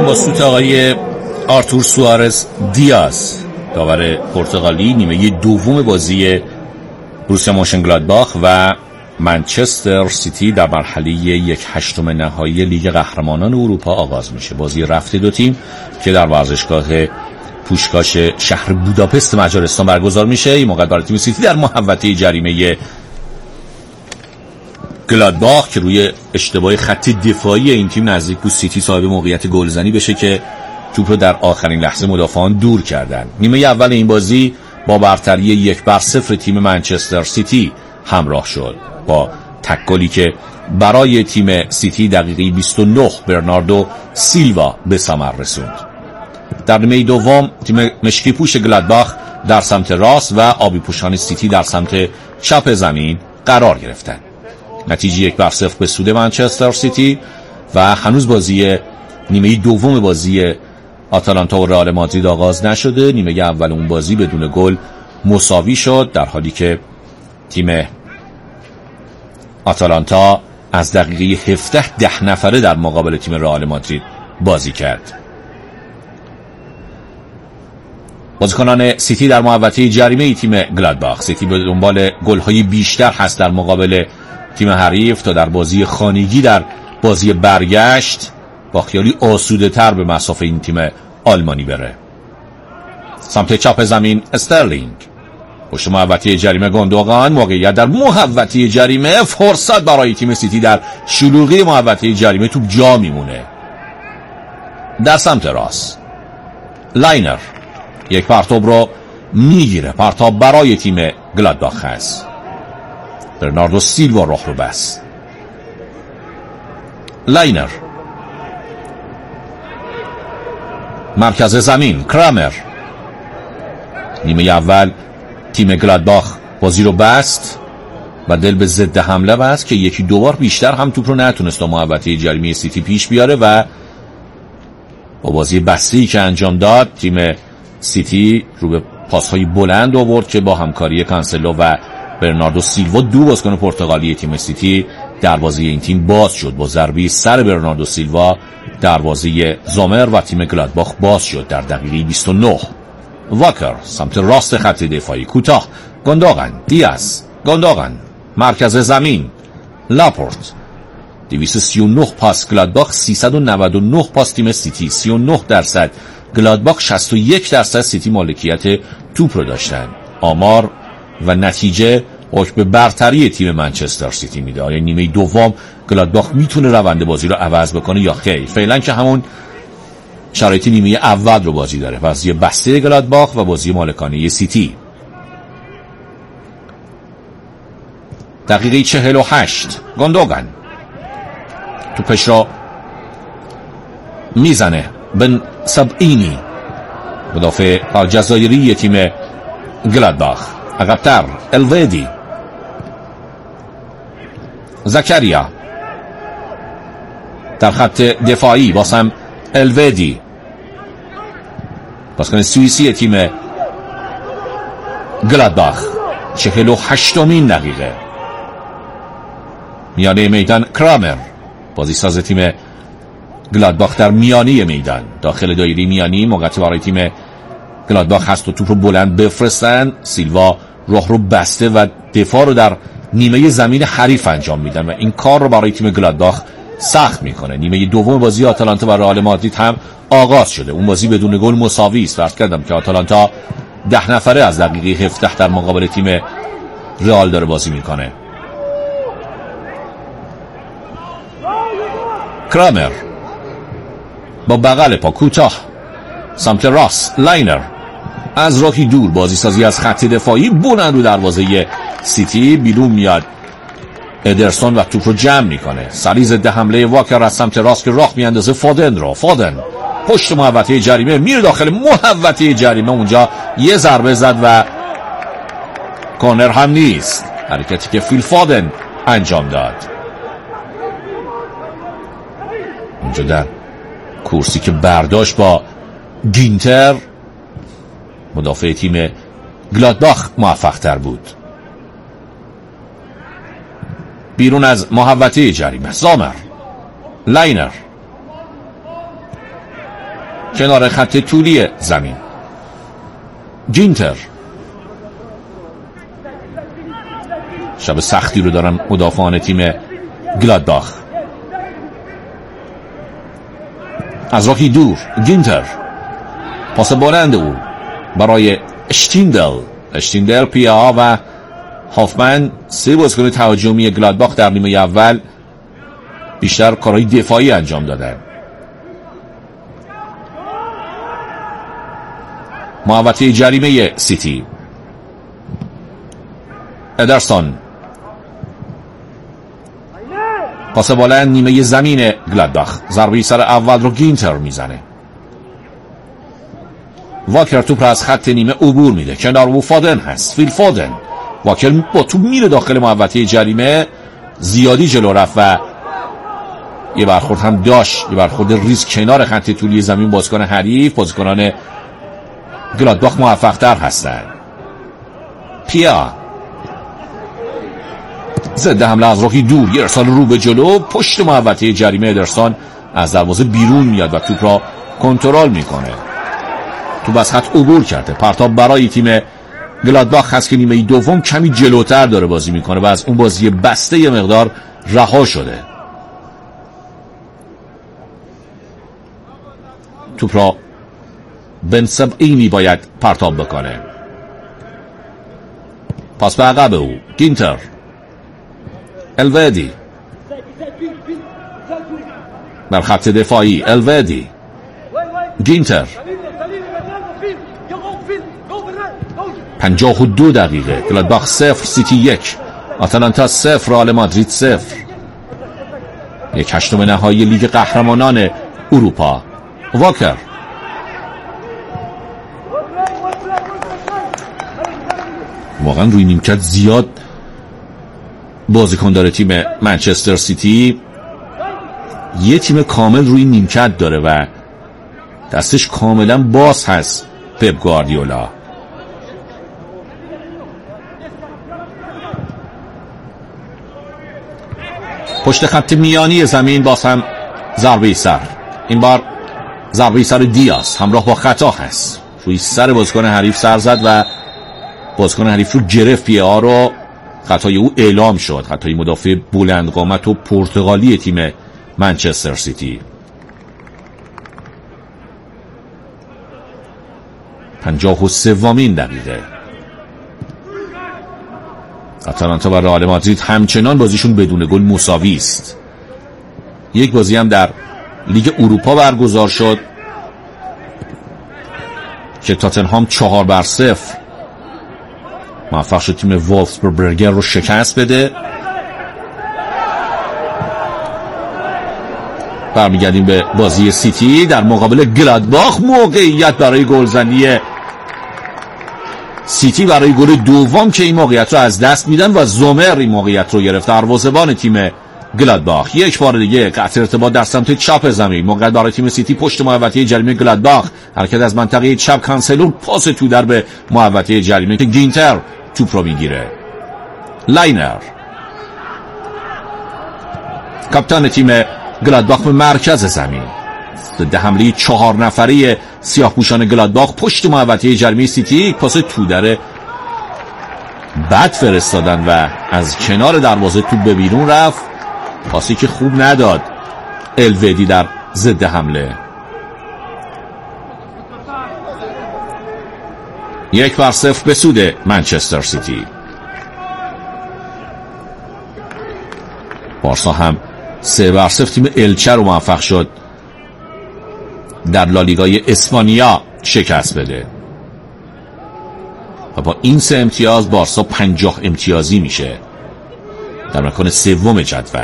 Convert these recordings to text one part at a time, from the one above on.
توسط آقای آرتور سوارز دیاز، داور پرتغالی، نیمه دوم بازی بروسیا مونشنگلادباخ و منچستر سیتی در مرحله 1/8 نهایی لیگ قهرمانان اروپا آغاز میشه. بازی رفت دو تیم که در ورزشگاه پوشکاش شهر بوداپست مجارستان برگزار میشه. این موقع برای تیم سیتی در محوطه جریمه گلادباخ که روی اشتباه خط دفاعی این تیم نزدیک بود سیتی صاحب موقعیت گلزنی بشه که توپ رو در آخرین لحظه مدافعان دور کردن. نیمه اول این بازی با برتری 1-0 تیم منچستر سیتی همراه شد با تکلی که برای تیم سیتی دقیقه 29 برناردو سیلوا به ثمر رسوند. در نیمه دوم تیم مشکی پوش گلادباخ در سمت راست و آبی پوشان سیتی در سمت چپ زمین قرار گرفتند. نتیجه 1-0 به سود منچستر سیتی و هنوز بازی نیمه دوم بازی آتالانتا و رئال مادرید آغاز نشده. نیمه اول اون بازی بدون گل مساوی شد، در حالی که تیم آتالانتا از دقیقه 17 10 نفره در مقابل تیم رئال مادرید بازی کرد. بازیکنان سیتی در محوطه جریمه تیم گلادباخ. سیتی به دنبال گل‌های بیشتر هست در مقابل تیم حریف تا در بازی خانگی در بازی برگشت با خیالی آسوده تر به مسافه این تیم آلمانی بره. سمت چپ زمین استرلینگ، پشت محوطه جریمه گوندوغان، موقعیت در محوطه جریمه، فرصت برای تیم سیتی در شلوغی محوطه جریمه، توپ جا میمونه. در سمت راست لاینر یک پرتاب رو میگیره، پرتاب برای تیم گلادباخ هست. برناردو سیلوا راه رو بست. لاینر مرکز زمین، کرامر. نیمه اول تیم گلادباخ بازی رو بست و دل به ضد حمله بست که یکی دوبار بیشتر هم توپ رو نتونست تا محوطه جریمه سیتی پیش بیاره و با بازی بستی که انجام داد تیم سیتی رو به پاس‌های بلند آورد که با همکاری کانسلو و برناردو سیلوا، دو بازیکن پرتغالی تیم سیتی، دروازه این تیم باز شد. با ضربه سر برناردو سیلوا دروازه زومر و تیم گلادباخ باز شد در دقیقه 29. واکر سمت راست خط دفاعی کوتاه، گوندوغان، دیاز، گوندوغان مرکز زمین، لاپورت. 239 پاس گلادباخ، 399 پاس تیم سیتی، 39%. گلادباخ 61% سیتی مالکیت توپ رو داشتن. آمار و نتیجه حکم به برتری تیم منچستر سیتی میده. آیا نیمه دوم گلادباخ میتونه روند بازی رو عوض بکنه یا خیر؟ فعلا که همون شرایط نیمه اول رو بازی داره، بازی بسته گلادباخ و بازی مالکانه سیتی. دقیقه 48 گوندوغان توپش رو میزنه. بن سبعینی مدافع الجزایری تیم گلادباخ، عقب‌تر الویدی، زکریا در خط دفاعی، باسم الویدی بازیکن سوئیسی تیم گلادباخ. 48مین دقیقه میانه میدان کرامر، بازیساز تیم گلادباخ در میانی میدان، داخل دایره میانی موقعیت برای تیم گلادباخ هست و توپ رو بلند بفرستن. سیلوا راه رو بسته و دفاع رو در نیمه زمین حریف انجام میدن و این کار رو برای تیم گلادباخ سخت میکنه. نیمه دوم بازی آتالانتا و رئال مادرید هم آغاز شده. اون بازی بدون گل مساوی است. فرض کردم که آتالانتا 10 نفره از دقیقه 17 در مقابل تیم رئال داره بازی میکنه. کرامر با بغل پا کوتاه سمت راست، لاینر از راهی دور، بازی سازی از خط دفاعی بلند رو دروازه سیتی، بیرون میاد ادرسون و توپ رو جمع میکنه. سری ضد حمله واکر از سمت راست که راه میاندازه فودن رو. فودن پشت محوطه جریمه میره داخل محوطه جریمه، اونجا یه ضربه زد و کورنر هم نیست، حرکتی که فیل فودن انجام داد. اونجا در کورسی که برداشت با گینتر مدافع تیم گلادباخ موفق تر بود. بیرون از محوطه جریمه زامر، لاینر کنار خط طولی زمین. گینتر شب سختی رو دارن مدافعان تیم گلادباخ. از راهی دور گینتر، پاس بلند او برای اشتیندل پیا و هافمن. سه بازیکن تهاجمی گلادباخ در نیمه اول بیشتر کارهای دفاعی انجام دادن. محوطه جریمه سیتی. ادرسون، پاس بلند نیمه زمین گلادباخ. ضربه سر اول رو گینتر میزنه. واکر توپ از خط نیمه عبور میده. کنار او فودن هست، فیل فودن. واکر با توپ میره داخل محوطه جریمه، زیادی جلو رفت و یه برخورد هم داشت، یه برخورد ریز کنار خط طولی زمین. بازیکن حریف، بازیکنان گلادباخ موفق تر هستند. پیا ضد حمله از راهی دور، یه ارسال رو به جلو پشت محوطه جریمه. ادرسون از دروازه بیرون میاد و توپ را کنترل میکنه. توپ از خط عبور کرده. پرتاب برای تیم گلادباخ هست که نیمه دوم کمی جلوتر داره بازی میکنه و از اون بازی بسته یه مقدار رها شده. توپ را بن سبعینی باید پرتاب بکنه. پاس به عقب او گینتر. الودی در خط دفاعی. الودی، گینتر. 52 دقیقه. گلادباخ 0 سیتی 1. آتالانتا 0 رئال مادرید 0. یک هشتم نهایی لیگ قهرمانان اروپا. واکر واقعا روی نیمکت زیاد بازیکن داره تیم منچستر سیتی. یه تیم کامل روی نیمکت داره و دستش کاملا باز هست پپ گواردیولا. پشت خط میانی زمین باز هم ضربه سر. این بار ضربه سر دیاز همراه با خطا هست. روی سر بازیکن حریف سر زد و بازیکن حریف رو گرفت. پیا رو خطای او اعلام شد. خطای مدافع بلند قامت و پرتغالی تیم منچستر سیتی. 53مین دقیقه. آتالانتا و رئال مادرید همچنان بازیشون بدون گل مساوی است. یک بازی هم در لیگ اروپا برگزار شد که تاتنهام 4-0 موفق شد تیم وولفسبورگ رو شکست بده. برمیگردیم به بازی سیتی در مقابل گلادباخ. موقعیت برای گلزنی سیتی برای گل دوم که این موقعیت رو از دست میدن و زومر این موقعیت رو گرفت. دروازه‌بان تیم گلادباخ یک بار دیگه قطع ارتباط در سمت چپ زمین. موقعیت برای تیم سیتی پشت محوطه جریمه گلادباخ. حرکت از منطقه چپ کانسلور، پاس تو در به محوطه جریمه که گینتر توپ رو میگیره. لاینر کاپیتان تیم گلادباخ به مرکز زمین. ضد حمله 4 نفره سیاه‌پوشان گلادباخ پشت محوطه جریمه سیتی. پاس تو در بد فرستادن و از کنار دروازه توپ به بیرون رفت. پاسی که خوب نداد الودی در ضد حمله. 1-0 به سود منچستر سیتی. بارسا هم 3-0 تیم الچه رو موفق شد در لالیگای اسپانیا شکست بده و با این 3 امتیاز بارسا 50 امتیازی میشه در مکان سوم جدول.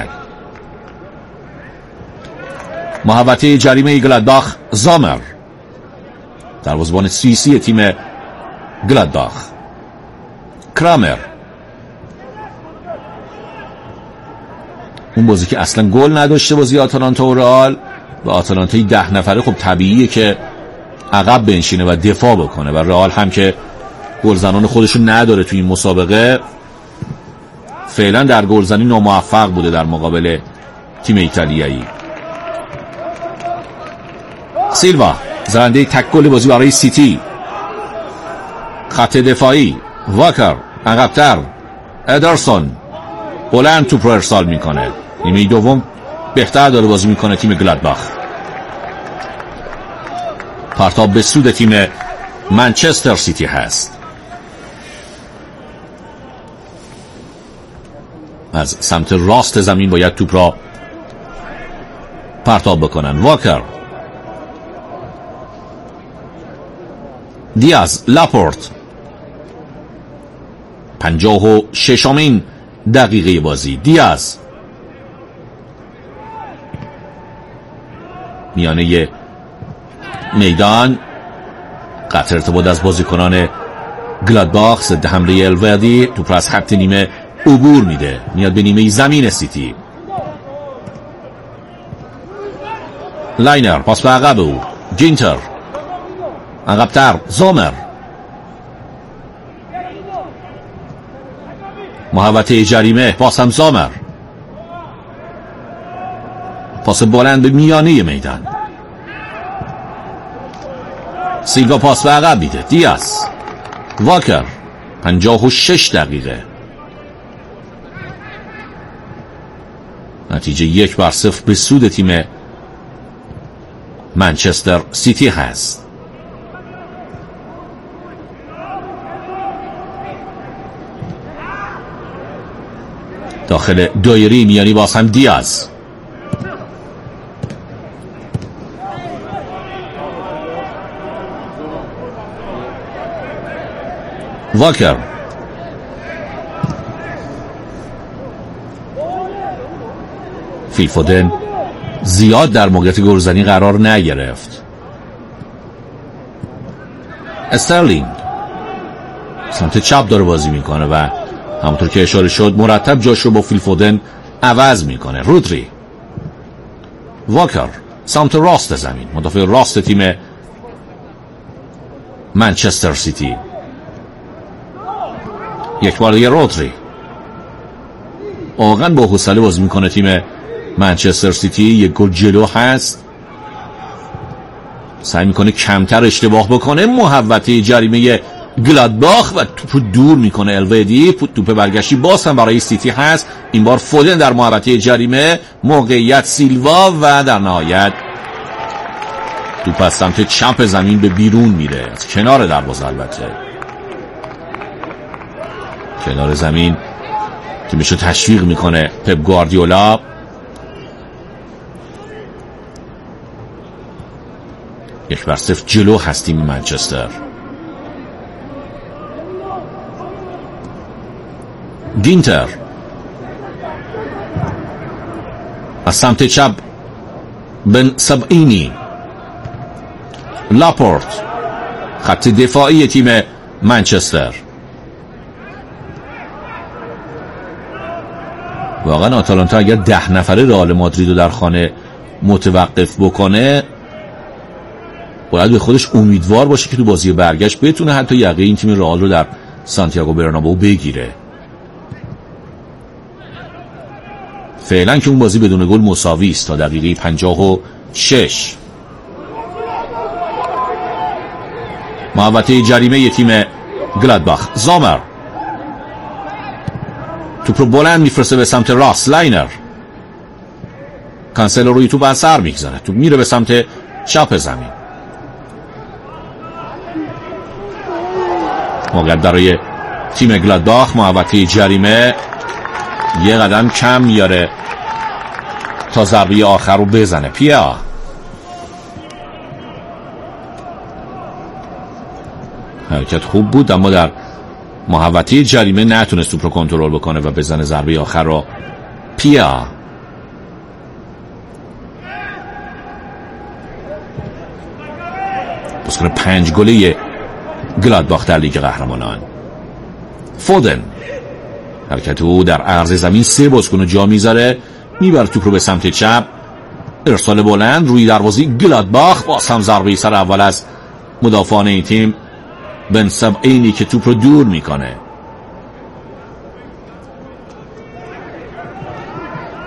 محوطه جریمه گلادباخ. زامر دروازه‌بان سوئیسی تیم گلادباخ. کرامر اون بازی که اصلا گل نداشته بازی آتالانتا و رئال و آتالانتای 10 نفره خب طبیعیه که عقب بنشینه و دفاع بکنه و رئال هم که گلزنان خودشون نداره توی این مسابقه فعلا در گلزنی ناموفق بوده در مقابل تیم ایتالیایی. سیلوا زننده تک گل بازی برای سیتی. خط دفاعی واکر عقب‌تر، ادرسون بلند توپ رو ارسال میکنه. نیمه دوم بهتر داره بازی میکنه تیم گلادباخ. پرتاب به سود تیم منچستر سیتی هست. از سمت راست زمین باید توپ را پرتاب بکنن. واکر، دیاز، لاپورت. 56مین دقیقه بازی. دیاز میانه میدان، قطع ارتباط از بازیکنان گلادباخ ضد حمله الودی. توپ از خط نیمه عبور میده، میاد به نیمه زمین سیتی. لاینر پاس به عقب او. گینتر عقب‌تر، زومر. محوطه جریمه، پاس هم زومر. پاس بلند به میانه میدان. سیلوا پاس به عقب میده. دیاز، واکر. 56 دقیقه. نتیجه 1-0 به سود تیم منچستر سیتی هست. داخل دایره میانی باز هم دیاز. واکر. فیل فودن زیاد در موقعیت گلزنی قرار نگرفت. استرلینگ سمت چپ داره بازی میکنه و همونطور که اشاره شد مرتب جاش رو با فیل فودن عوض میکنه. رودری. واکر سمت راست زمین، مدافع راست تیم منچستر سیتی. یک بار دیگه رودری. واقعا با حوصله بازی میکنه تیم منچستر سیتی. یک گل جلو هست، سعی میکنه کمتر اشتباه بکنه. محوطه جریمه گلادباخ و توپ دور میکنه الودی. توپ برگشتی باز هم برای سیتی هست، این بار فودن در محوطه جریمه، موقعیت سیلوا و در نهایت توپ از سمت چپ زمین به بیرون میره، از کنار دروازه. البته کنار زمین تیمشو تشویق میکنه پپ گواردیولا. یک بر صفر جلو هستیم منچستر. گینتر از سمت چپ، بن سبعینی. لاپورت خط دفاعی تیم منچستر. واقعا آتالانتا اگر 10 نفره رئال مادرید رو در خانه متوقف بکنه باید به خودش امیدوار باشه که تو بازی برگشت بتونه حتی یقه این تیم رئال رو در سانتیاگو برنابئو بگیره. فعلا که اون بازی بدون گل مساوی است تا دقیقه 56. محوطه جریمه تیم گلادباخ. زومر توپ رو بلند میفرسته به سمت راست. لاینر. کانسلو روی توپ از سر میگذاره، توپ میره به سمت چپ زمین. موقعیت برای تیم گلادباخ. محوطه جریمه، یه قدم کم میاره تا ضربه آخر رو بزنه. پیا حرکت خوب بود اما در محوطه جریمه نتونست توپ رو کنترل بکنه و بزنه ضربه آخر رو. پیا بازیکن 5 گله گلادباخ در لیگ قهرمانان. فودن حرکت او در عرض زمین 3 بازیکن جا میذاره، میبره توپ رو به سمت چپ. ارسال بلند روی دروازه گلادباخ. باز هم ضربه سر اول از مدافعان این تیم، بن سبعینی که توپ رو دور میکنه.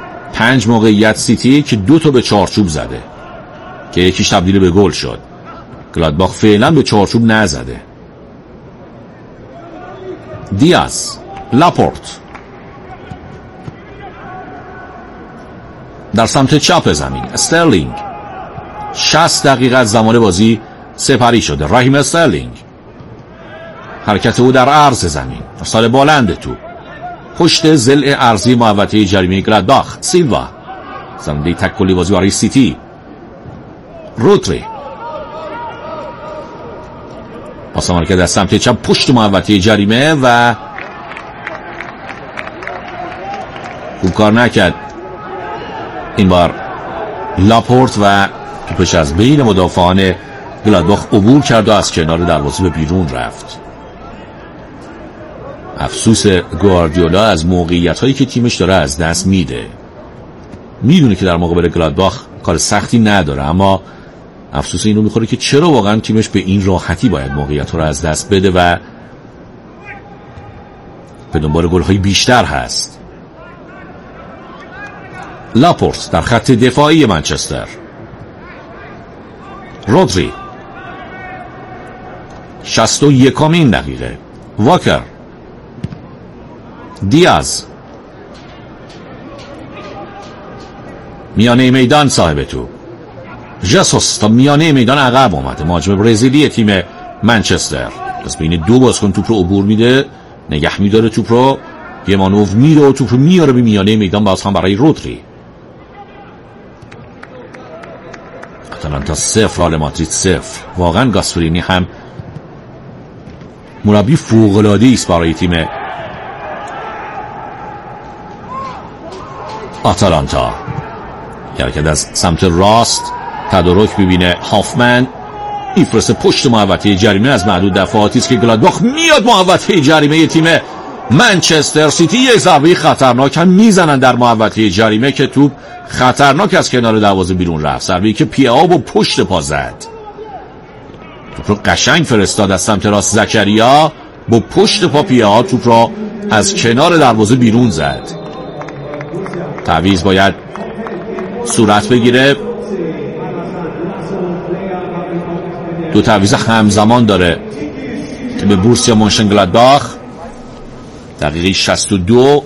5 موقعیت سیتی که 2 تا به چارچوب زده که یکیش تبدیل به گل شد. گلادباخ فعلا به چارچوب نزده. دیاز، لاپورت در سمت چپ زمین. استرلینگ 60 دقیقه از زمان بازی سپری شده. راهیم استرلینگ، حرکت او در عرض زمین، ارسال بلند تو پشت ضلع ارضی محوطه جریمه گلادباخ. سیلوا زنده تک کلی بازی برای سیتی. رودری پاس حرکت از سمت چپ پشت محوطه جریمه و خوب کار نکرد این بار لاپورت و توپش از بین مدافعان گلادباخ عبور کرد و از کنار دروازه به بیرون رفت. افسوس گواردیولا از موقعیت هایی که تیمش داره از دست میده. میدونه که در مقابل گلادباخ کار سختی نداره، اما افسوس اینو میخوره که چرا واقعا تیمش به این راحتی باید موقعیت ها رو از دست بده و به دنبال گل های بیشتر هست. لاپورت در خط دفاعی منچستر. رودری 61مین دقیقه. واکر، دیاز میانه میدان صاحب توپ. ژسوس تا میانه میدان عقب اومده. مهاجم برزیلی تیم منچستر از بین دو بازیکن توپ رو عبور میده، نگه میداره توپ رو، یه مانور میره و توپ رو میاره به میانه میدان. باز هم برای رودری. آتالانتا 0 رئال مادرید 0. واقعا گاسپرینی هم مربی فوق‌العاده‌ای است برای تیم آتالانتا. حرکت از سمت راست، تدارک ببینه هافمن، میفرسته پشت محوطه جریمه. از معدود دفعاتی است که گلادباخ میاد محوطه جریمه تیم منچستر سیتی. یک ضربه خطرناک هم میزنن در محوطه جریمه که توپ خطرناک از کنار دروازه بیرون رفت. ضربه‌ای که پیاو با پشت پا زد. توپ رو قشنگ فرستاد از سمت راست. زکریا با پشت پا پیاو توپ را از کنار دروازه بیرون زد. تعویض باید صورت بگیره. دو تعویض همزمان داره تیم بورسیا مونشنگلادباخ. دقیقه 62.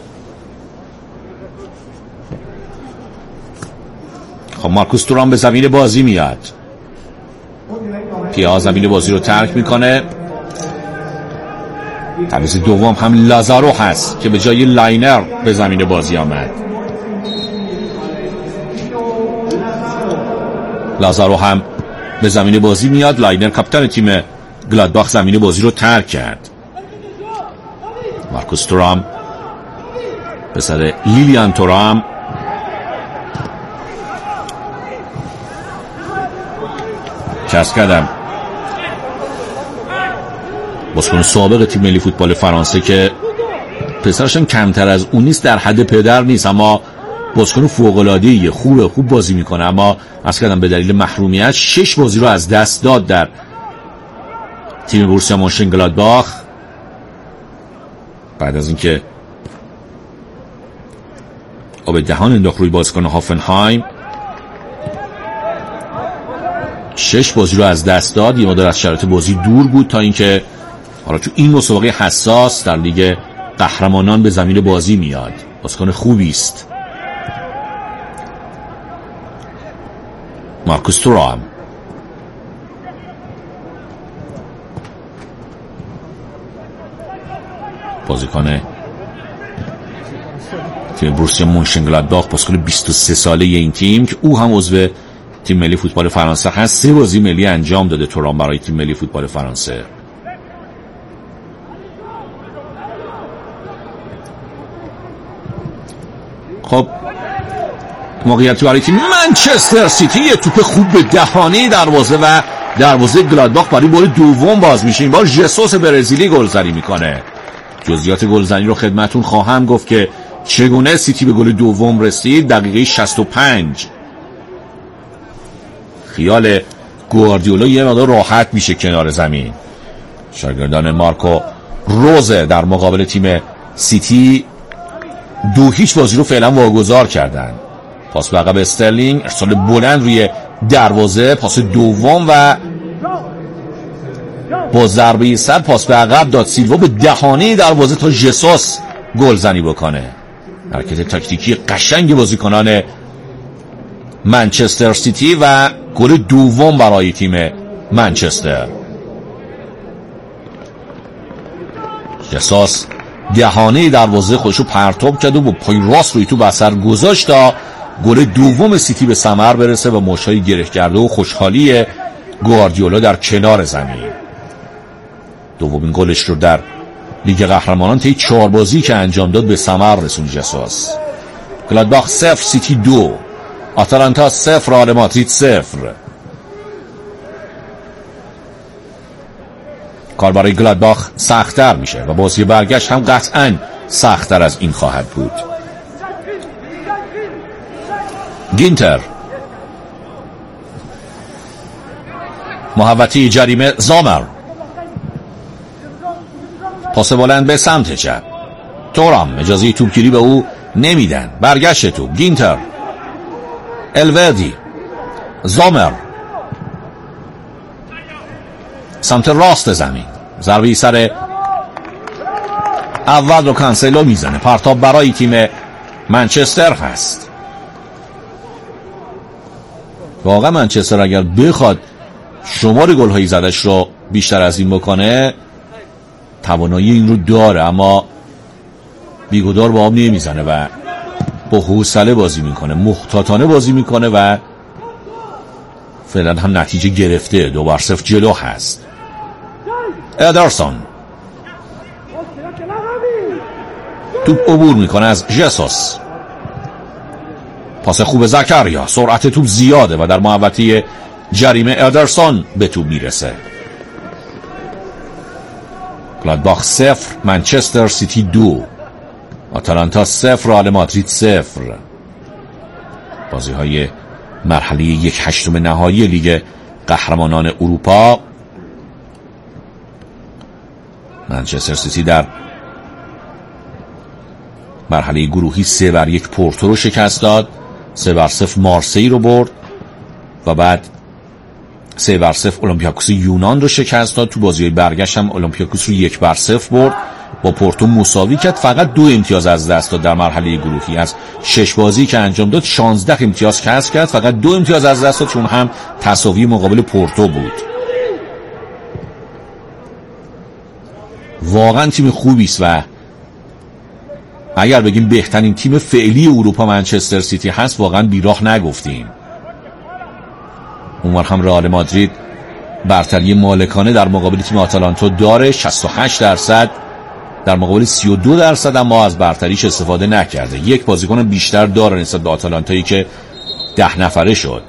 خب مارکوس تورام به زمین بازی میاد. پیا زمین بازی رو ترک میکنه. تعویض دوم هم لازارو هست که به جای لاینر به زمین بازی آمد. لازارو هم به زمین بازی میاد. لاینر کاپیتان تیم گلادباخ زمین بازی رو ترک کرد. مارکوس تورام پسر لیلیان تورام چسب کردم. بازیکن سابق تیم ملی فوتبال فرانسه که پسرش هم کمتر از اون نیست، در حد پدر نیست، اما بازیکن فوق‌العاده‌ایه. خوب بازی میکنه، اما از کردم به دلیل محرومیت 6 بازی رو از دست داد در تیم بورسیا مونشنگلادباخ بعد از اینکه آب دهان انداخت روی بازیکن هافنهایم. 6 بازی رو از دست داد. یه مقدار از شرایط بازی دور بود تا اینکه حالا تو این مسابقه حساس در لیگ قهرمانان به زمین بازی میاد. بازیکن خوبی است. مارکوس تورام بازیکن تیم بورسیا مونشنگلادباخ، بازیکن 23 ساله این تیم که او هم عضو تیم ملی فوتبال فرانسه هست. 3 بازی ملی انجام داده تورام برای تیم ملی فوتبال فرانسه. خب موقعیت برای تیم منچستر سیتی. یه توپ خوب به دهانه دروازه و دروازه گلادباخ برای بار دوم باز میشه. این بار ژسوس برزیلی گلزنی میکنه. جزئیات گلزنی رو خدمتون خواهم گفت که چگونه سیتی به گل دوم رسید. دقیقه 65. خیال گواردیولا یه مقدار راحت میشه کنار زمین. شاگردان مارکو روزه در مقابل تیم سیتی 2-0 بازی رو فعلا واگذار کردن. پاس به عقب استرلینگ، ارسال بلند روی دروازه، پاس دوم و با ضربه سر پاس به عقب داد. سیلوا به دهانه دروازه تا ژسوس گلزنی بکنه. حرکت تاکتیکی قشنگ بازیکنان منچستر سیتی و گل دوم برای تیم منچستر. ژسوس دهانه دروازه خودشو پرتاب کرد و با پای راست روی تو بسر گذاشت تا گل دوم سیتی به ثمر برسه و مشتای گره کرده و خوشحالی گواردیولا در کنار زمین. دومین گلش رو در لیگ قهرمانان طی 4 بازی که انجام داد به ثمر رسوند ژسوس. گلادباخ 0 سیتی 2، آتالانتا 0 رئال مادرید 0. کار برای گلادباخ سخت‌تر میشه و بازی برگشت هم قطعاً سخت‌تر از این خواهد بود. گینتر، محوطه جریمه زامر، پاس بلند به سمت چپ. تورام اجازه توپگیری به او نمیدن. برگشت توپ. گینتر، الوردی، زامر، سمت راست زمین. ضربه سر اول رو کانسلو میزنه. پرتاب برای تیم منچستر هست. واقعا منچستر اگر بخواد شمار گل‌های زدش رو بیشتر از این بکنه توانایی این رو داره، اما بیگدار با آب نمیزنه و با حوصله بازی میکنه، محتاطانه بازی میکنه و فعلا هم نتیجه گرفته. 2-0 جلو هست. ادرسون توپ عبور میکنه از ژسوس. پاس خوب زکریا، سرعت توپ زیاده و در محوطه جریمه ادرسون به توپ میرسه. گلادباخ 0 منچستر سیتی 2، آتالانتا 0 رئال مادرید 0. بازی های مرحله 1/8 نهایی لیگ قهرمانان اروپا. منچستر سیتی در مرحله گروهی 3-1 پورتو رو شکست داد، 3-0 مارسی رو برد و بعد 3-0 اولمپیاکوس یونان رو شکست داد. تو بازی برگشت هم اولمپیاکوس رو 1-0 برد، با پورتو مساوی کرد. فقط 2 امتیاز از دست داد در مرحله گروهی. از 6 بازی که انجام داد 16 امتیاز کسب کرد، فقط 2 امتیاز از دست داد، چون هم تساوی مقابل پورتو بود. واقعا تیم خوبی است و اگر بگیم بهترین تیم فعلی اروپا منچستر سیتی هست واقعا بیراه نگفتیم. اونور هم رئال مادرید برتری مالکانه در مقابل تیم آتالانتا داره، 68% در مقابل 32%، اما از برتریش استفاده نکرده. یک بازیکن بیشتر داره نسبت به آتالانتایی که 10 نفره شد.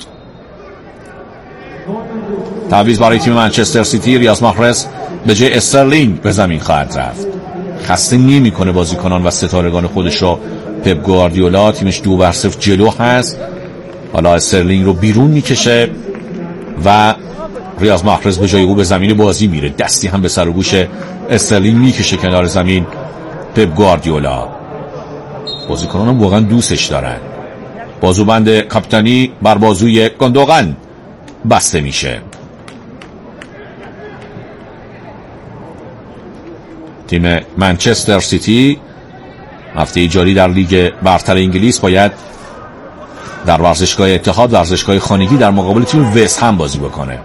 تعویض برای تیم منچستر سیتی. ریاض محرز به جای استرلینگ به زمین خواهد رفت. خسته نمی‌کنه بازیکنان و ستارگان خودش رو پپ گواردیولا. تیمش 2-0 جلو هست. حالا استرلینگ رو بیرون میکشه و ریاض محرز به جای او به زمین بازی میره. دستی هم به سر و گوش استرلینگ میکشه کنار زمین پپ گواردیولا. بازیکنان هم واقعا دوستش دارن. بازوبند کاپیتانی بر بازوی گوندوغان بسته میشه. تیم منچستر سیتی هفته جاری در لیگ برتر انگلیس باید در ورزشگاه اتحاد، ورزشگاه خانگی، در مقابل تیم وست هم بازی بکنه.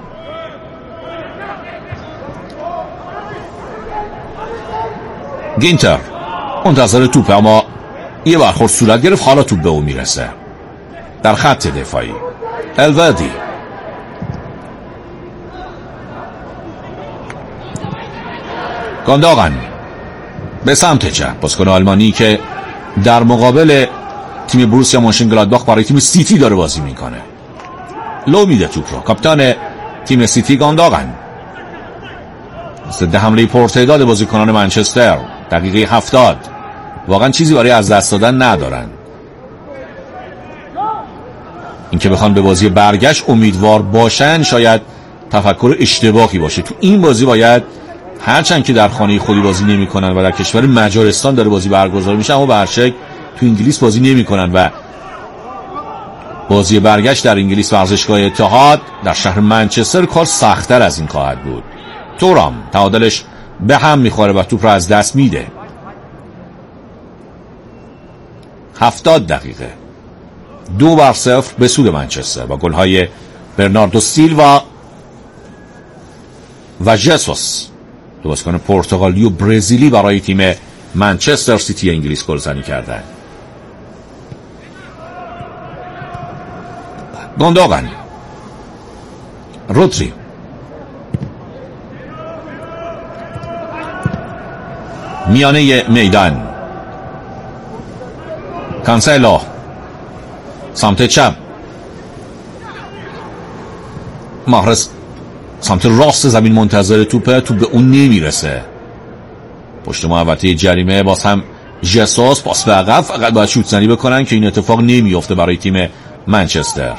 گینتر منتظر توپه، اما یه برخورد صورت گرفت، حالا توپ به او میرسه. در خط دفاعی الوردی، گوندوغان به سمت چپ، بازیکن آلمانی که در مقابل تیم بروسیا مونشنگلادباخ برای تیم سیتی داره بازی میکنه. لو میده توپ رو. کاپیتان تیم سیتی گوندوغان. ضد حمله پرتعداد بازیکنان منچستر. دقیقه 70 واقعا چیزی برای از دست دادن ندارن. اینکه بخوان به بازی برگشت امیدوار باشن شاید تفکر اشتباهی باشه. تو این بازی باید، هرچند که در خانه خودی بازی نمی‌کنن و در کشور مجارستان داره بازی برگزار میشه، اما به هر شکل تو انگلیس بازی نمی‌کنن و بازی برگشت در انگلیس ورزشگاه اتحاد در شهر منچستر کار سخت‌تر از این خواهد بود. تورام تعادلش به هم میخوره و توپ رو از دست میده. 70 دقیقه 2-0 به سود منچستر با گل‌های برناردو سیلوا و ژسوس، دو بازیکن پرتغالی و برزیلی برای تیم منچستر سیتی انگلیس گلزنی کردند. گوندوگان، رودری، میانه میدان، کانسلو سمت چپ، محرز سمت راست زمین منتظر توپ به اون نمیرسه. پشت محوطه جریمه باز هم ژسوس پاس به عقب، فقط باید شوت زنی بکنن که این اتفاق نمیفته برای تیم منچستر.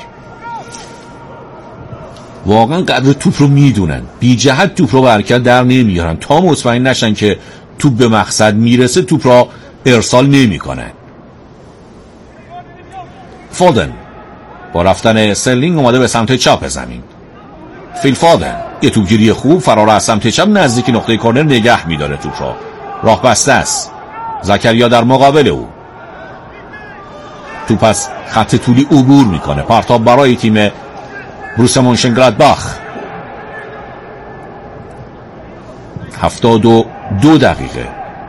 واقعا قدر توپ رو میدونن، بی جهت توپ رو به حرکت در نمیارن تا مطمئن نشن که توپ به مقصد میرسه توپ را ارسال نمیکنن. فودن با رفتن سلینگ اومده به سمت چپ زمین. فیل فودن یه توپگیری خوب، فرار از سمت چپ نزدیک نقطه کرنر نگه میداره توپ را. راه بسته است. زکریا در مقابل او. توپ از خط طولی عبور میکنه. پرتاب برای تیم بروسیا مونشنگلادباخ. 72 دقیقه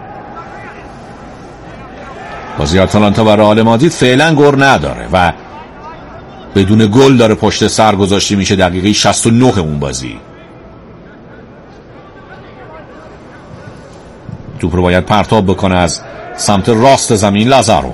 بازی آتالانتا و رئال مادرید فعلا گل نداره و بدون گل داره پشت سر گذاشته میشه. دقیقه 69 اون بازی. توپ رو باید پرتاب بکنه از سمت راست زمین. لازارو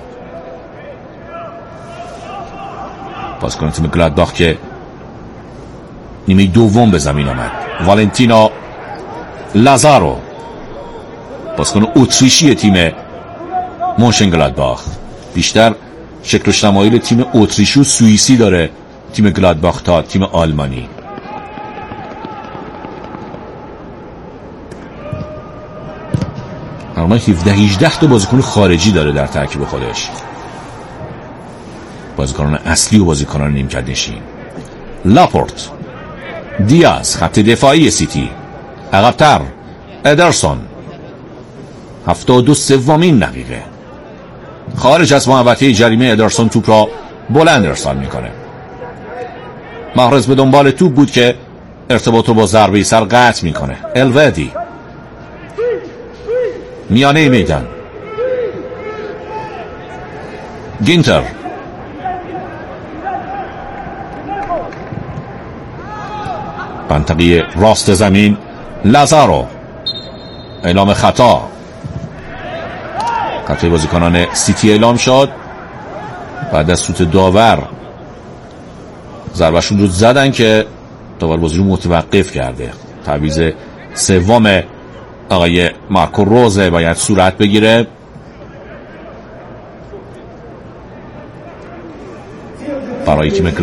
بازیکن تیم گلادباخ که نیمه دوم به زمین آمد. والنتینو لازارو بازیکن اتریشی تیم مونشنگلادباخ. بیشتر شکل و شمایل تیم اتریشی و سوئیسی داره تیم گلادباخ تا تیم آلمانی. تقریبا 17-18 تا بازیکن خارجی داره در ترکیب خودش. بازیکنان اصلی و بازیکنان نیمکت نشین. لاپورت، دیاز خط دفاعی سیتی. عقب‌تر ادرسون. 73 دقیقه خارج از محوطه جریمه ادرسون توپ را بلند ارسال میکنه. محرز به دنبال توپ بود که ارتباط رو با ضربه سر قطع میکنه. الودی میانه میدان. گینتر منطقه راست زمین. لازارو اعلام خطا. خطای بازیکنان سیتی اعلام شد. بعد از سوت داور ضربهشون رو زدن که داور بازی رو متوقف کرده. تعویض سوم آقای مارکو روزه باید صورت بگیره. برای تیم